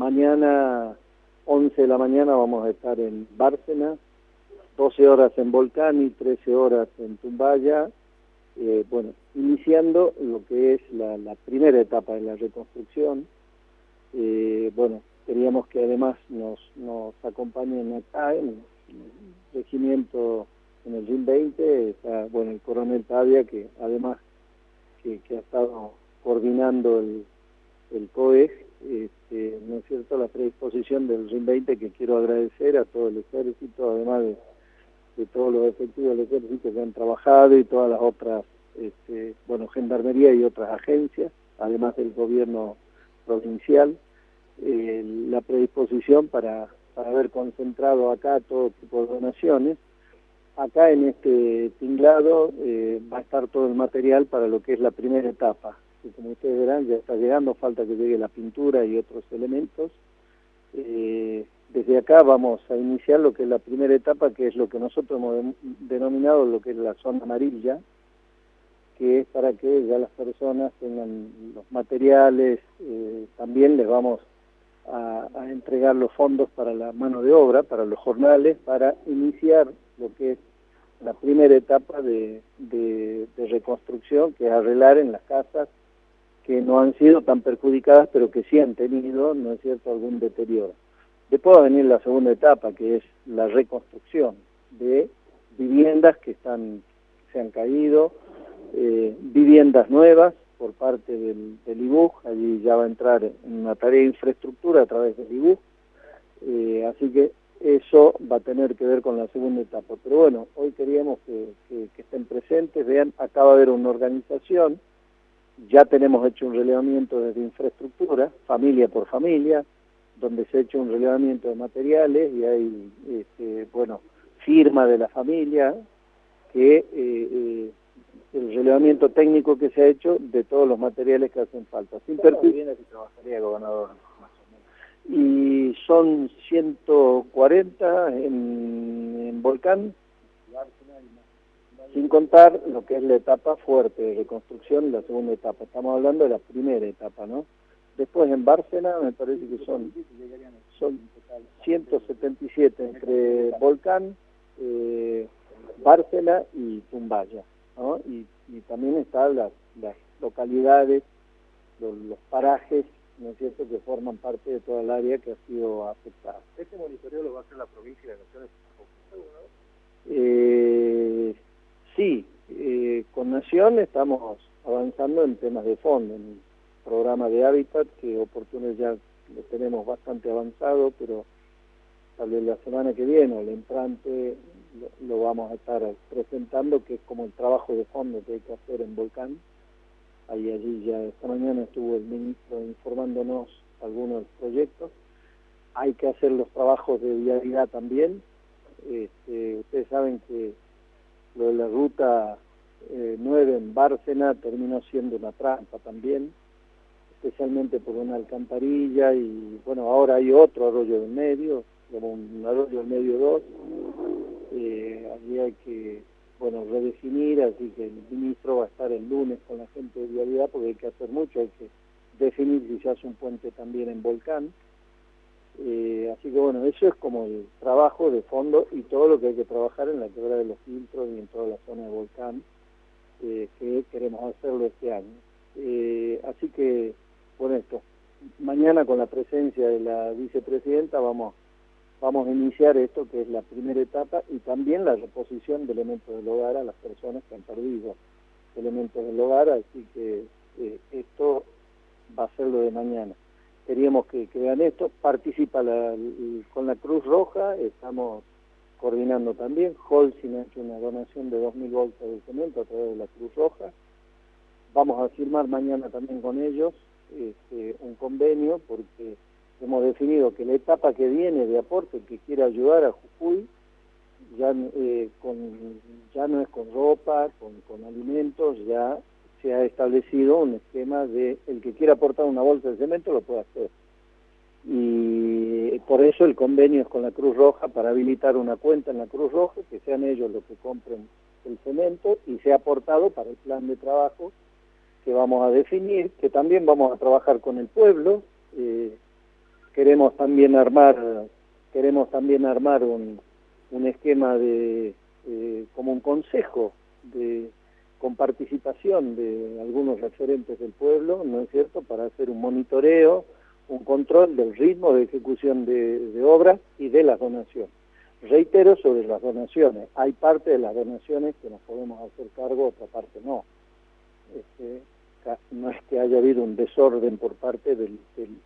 mañana, 11 de la mañana, vamos a estar en Bárcena, 12 horas en Volcán y 13 horas en Tumbaya, bueno, iniciando lo que es la primera etapa de la reconstrucción. Bueno, queríamos que además nos acompañen acá en el regimiento, en el RIM 20, está, bueno, el coronel Tavia, que además que ha estado coordinando el COEG, ¿no es cierto?, la predisposición del RIM 20, que quiero agradecer a todo el ejército, además de todos los efectivos del ejército que han trabajado y todas las otras, bueno, gendarmería y otras agencias, además del gobierno provincial, la predisposición para haber concentrado acá todo tipo de donaciones. Acá en este tinglado va a estar todo el material para lo que es la primera etapa, que como ustedes verán ya está llegando, falta que llegue la pintura y otros elementos. Desde acá vamos a iniciar lo que es la primera etapa, que es lo que nosotros hemos denominado lo que es la zona amarilla, que es para que ya las personas tengan los materiales. También les vamos a entregar los fondos para la mano de obra, para los jornales, para iniciar lo que es la primera etapa de reconstrucción, que es arreglar en las casas que no han sido tan perjudicadas, pero que sí han tenido, ¿no es cierto?, algún deterioro. Después va a venir la segunda etapa, que es la reconstrucción de viviendas que se han caído, viviendas nuevas por parte del IBUJ. Allí ya va a entrar en una tarea de infraestructura a través del IBUJ, así que eso va a tener que ver con la segunda etapa. Pero bueno, hoy queríamos que estén presentes, vean, acá va a haber una organización, ya tenemos hecho un relevamiento desde infraestructura, familia por familia, donde se ha hecho un relevamiento de materiales y hay, bueno, firma de la familia, que el relevamiento técnico que se ha hecho de todos los materiales que hacen falta. Sin perjuicio, si trabajaría gobernador, más o menos. Y son 140 en Volcán, sin contar lo que es la etapa fuerte de reconstrucción y la segunda etapa. Estamos hablando de la primera etapa, ¿no? Después en Bárcena me parece que son 177 entre Volcán, Bárcena y Tumbaya, ¿no? Y también están las localidades, los parajes, ¿no es cierto?, que forman parte de toda el área que ha sido afectada. ¿Este monitoreo lo va a hacer la provincia de Naciones? Sí, con Nación estamos avanzando en temas de fondo, en el programa de hábitat, que oportunidades ya lo tenemos bastante avanzado, pero tal vez la semana que viene o el entrante lo vamos a estar presentando, que es como el trabajo de fondo que hay que hacer en Volcán. Allí ya esta mañana estuvo el ministro informándonos algunos proyectos. Hay que hacer los trabajos de vialidad también. Ustedes saben que lo de la ruta 9 en Bárcena terminó siendo una trampa también, especialmente por una alcantarilla, y bueno, ahora hay otro arroyo del medio, como un arroyo del medio 2, allí hay que, bueno, redefinir, así que el ministro va a estar el lunes con la gente de vialidad, porque hay que hacer mucho, hay que definir si se hace un puente también en Volcán. Así que bueno, eso es como el trabajo de fondo y todo lo que hay que trabajar en la quebrada de los filtros y en toda la zona de Volcán, que queremos hacerlo este año. Así que, bueno, esto, mañana con la presencia de la vicepresidenta vamos a iniciar esto, que es la primera etapa, y también la reposición de elementos del hogar a las personas que han perdido elementos del hogar, así que esto va a ser lo de mañana. Queríamos que vean esto, participa con la Cruz Roja, estamos coordinando también. Holcim ha hecho una donación de 2.000 bolsas de cemento a través de la Cruz Roja. Vamos a firmar mañana también con ellos un convenio, porque hemos definido que la etapa que viene de aporte, que quiera ayudar a Jujuy, ya no es con ropa, con alimentos, ya se ha establecido un esquema de el que quiera aportar una bolsa de cemento lo puede hacer. Y por eso el convenio es con la Cruz Roja, para habilitar una cuenta en la Cruz Roja, que sean ellos los que compren el cemento y sea aportado para el plan de trabajo que vamos a definir, que también vamos a trabajar con el pueblo, queremos también armar un esquema de como un consejo con participación de algunos referentes del pueblo, ¿no es cierto?, para hacer un monitoreo, un control del ritmo de ejecución de obras y de las donaciones. Reitero sobre las donaciones, hay parte de las donaciones que nos podemos hacer cargo, otra parte no. No es que haya habido un desorden por parte del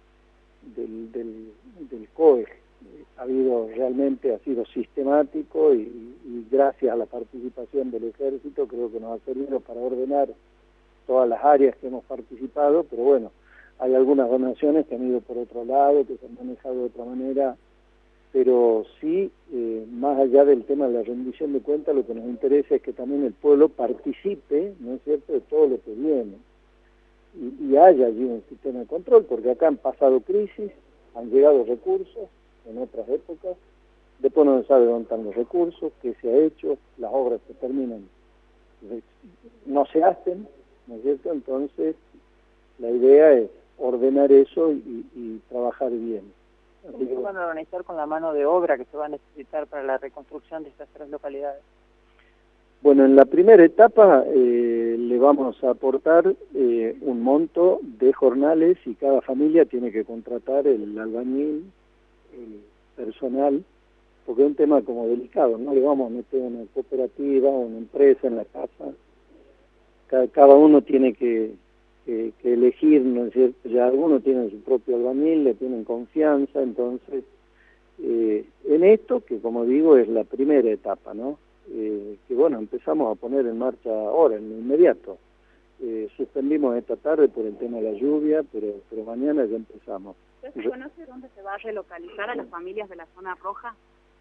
COE, ha sido sistemático y gracias a la participación del Ejército creo que nos ha servido para ordenar todas las áreas que hemos participado, pero bueno, hay algunas donaciones que han ido por otro lado, que se han manejado de otra manera, pero sí, más allá del tema de la rendición de cuentas, lo que nos interesa es que también el pueblo participe, ¿no es cierto?, de todo lo que viene, y haya allí un sistema de control, porque acá han pasado crisis, han llegado recursos en otras épocas, después no se sabe dónde están los recursos, qué se ha hecho, las obras se terminan, no se hacen, ¿no es cierto? Entonces, la idea es ordenar eso y trabajar bien. Así que, van a organizar con la mano de obra que se va a necesitar para la reconstrucción de estas 3 localidades? Bueno, en la primera etapa le vamos a aportar un monto de jornales y cada familia tiene que contratar el albañil, el personal, porque es un tema como delicado, no le vamos a meter una cooperativa o una empresa en la casa, cada uno tiene que elegir, ¿no es cierto? Ya algunos tienen su propio albañil, le tienen confianza, entonces en esto, que como digo es la primera etapa, ¿no? Que bueno, empezamos a poner en marcha ahora, en lo inmediato. Suspendimos esta tarde por el tema de la lluvia, pero mañana ya empezamos. ¿Se conoce dónde se va a relocalizar a las familias de la zona roja?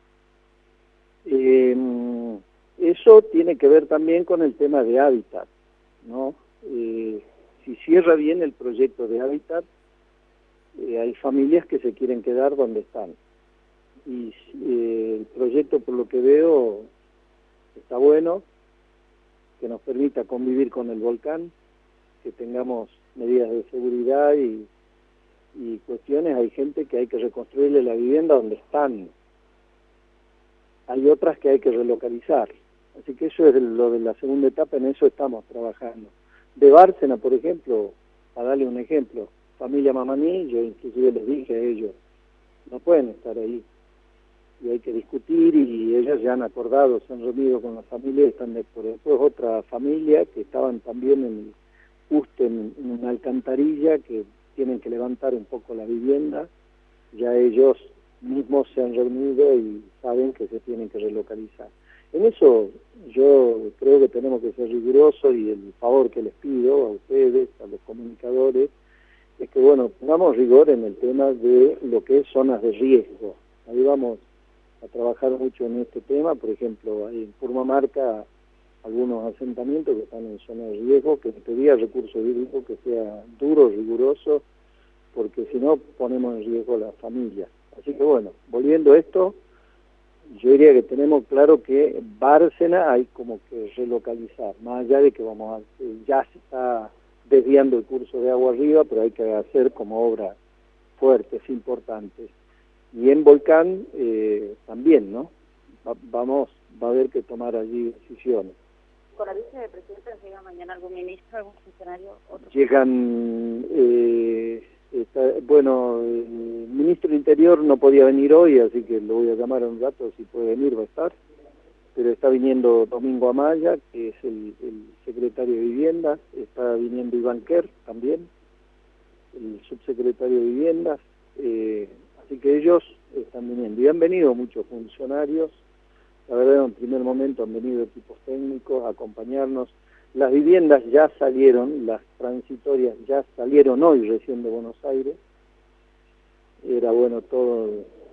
Eso tiene que ver también con el tema de hábitat, ¿no? Si cierra bien el proyecto de hábitat, hay familias que se quieren quedar donde están. Y el proyecto, por lo que veo, está bueno, que nos permita convivir con el volcán, que tengamos medidas de seguridad y cuestiones. Hay gente que hay que reconstruirle la vivienda donde están. Hay otras que hay que relocalizar. Así que eso es lo de la segunda etapa, en eso estamos trabajando. De Bárcena, por ejemplo, para darle un ejemplo, familia Mamaní, yo inclusive les dije a ellos, no pueden estar ahí. Y hay que discutir y ellos ya han acordado, se han reunido con la familia y están de acuerdo. Después otra familia que estaban también justo en una alcantarilla, que tienen que levantar un poco la vivienda, ya ellos mismos se han reunido y saben que se tienen que relocalizar. En eso yo creo que tenemos que ser rigurosos y el favor que les pido a ustedes, a los comunicadores, es que bueno, pongamos rigor en el tema de lo que es zonas de riesgo. Ahí vamos a trabajar mucho en este tema, por ejemplo, hay en Purmamarca algunos asentamientos que están en zona de riesgo, que pedía recursos hídricos que sea duro, riguroso, porque si no ponemos en riesgo a las familias. Así que bueno, volviendo a esto, yo diría que tenemos claro que Bárcena hay como que relocalizar, más allá de que ya se está desviando el curso de agua arriba, pero hay que hacer como obras fuertes, importantes. Y en Volcán también, ¿no? Va a haber que tomar allí decisiones. ¿Con la vicepresidenta llega mañana algún ministro, algún funcionario? Llegan, el ministro del Interior no podía venir hoy, así que lo voy a llamar en un rato, si puede venir va a estar. Pero está viniendo Domingo Amaya, que es el secretario de Vivienda, está viniendo Iván Kerr también, el subsecretario de Viviendas. Así que ellos están viniendo. Y han venido muchos funcionarios, la verdad en primer momento han venido equipos técnicos a acompañarnos. Las viviendas ya salieron, las transitorias ya salieron hoy recién de Buenos Aires. Era bueno todo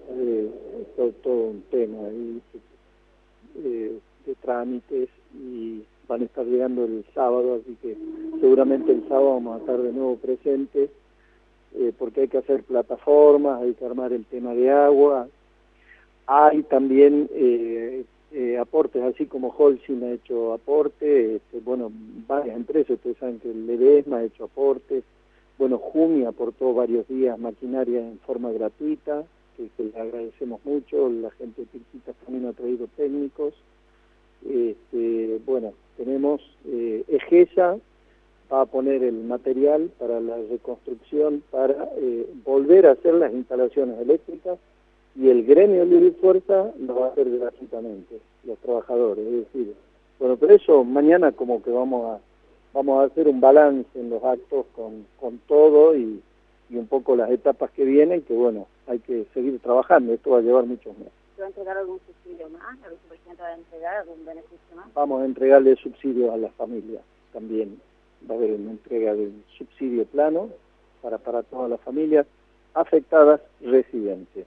un tema ahí, de trámites, y van a estar llegando el sábado, así que seguramente el sábado vamos a estar de nuevo presentes. Porque hay que hacer plataformas, hay que armar el tema de agua, hay también aportes, así como Holcim ha hecho aporte, varias empresas, ustedes saben que el Ledesma ha hecho aportes, Bueno, Jumi aportó varios días maquinaria en forma gratuita, que le agradecemos mucho. La gente de Pirquitas también ha traído técnicos. Bueno, tenemos EGESA va a poner el material para la reconstrucción, para volver a hacer las instalaciones eléctricas, y el gremio Libre y Fuerza lo va a hacer gratuitamente, los trabajadores. Es decir, bueno, pero eso mañana como que vamos a hacer un balance en los actos con todo y un poco las etapas que vienen, que bueno, hay que seguir trabajando, esto va a llevar muchos meses. ¿Se va a entregar algún subsidio más? ¿La vicepresidenta va a entregar algún beneficio más? Vamos a entregarle subsidios a las familias también. Va a haber una entrega del subsidio plano para todas las familias afectadas residentes.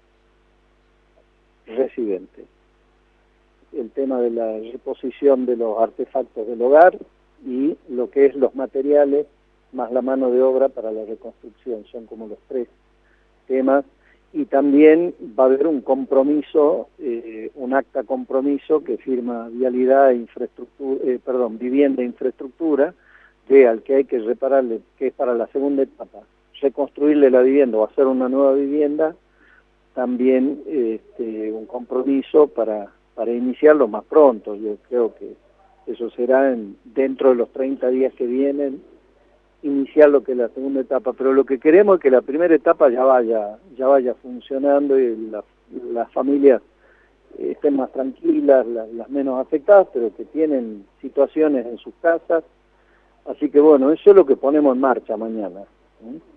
El tema de la reposición de los artefactos del hogar y lo que es los materiales más la mano de obra para la reconstrucción, son como los tres temas. Y también va a haber un compromiso, un acta compromiso que firma Vialidad e Infraestructura, Vivienda e Infraestructura, al que hay que repararle, que es para la segunda etapa, reconstruirle la vivienda o hacer una nueva vivienda. También un compromiso para iniciarlo más pronto. Yo creo que eso será dentro de los 30 días que vienen, iniciar lo que es la segunda etapa, pero lo que queremos es que la primera etapa ya vaya funcionando y las familias estén más tranquilas, las menos afectadas, pero que tienen situaciones en sus casas. Así que bueno, eso es lo que ponemos en marcha mañana.